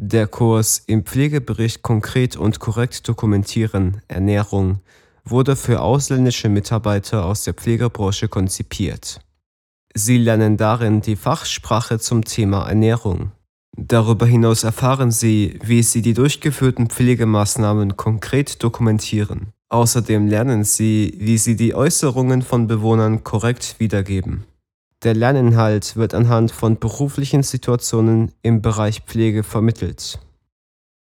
Der Kurs Im Pflegebericht konkret und korrekt dokumentieren Ernährung wurde für ausländische Mitarbeiter aus der Pflegebranche konzipiert. Sie lernen darin die Fachsprache zum Thema Ernährung. Darüber hinaus erfahren Sie, wie Sie die durchgeführten Pflegemaßnahmen konkret dokumentieren. Außerdem lernen Sie, wie Sie die Äußerungen von Bewohnern korrekt wiedergeben. Der Lerninhalt wird anhand von beruflichen Situationen im Bereich Pflege vermittelt.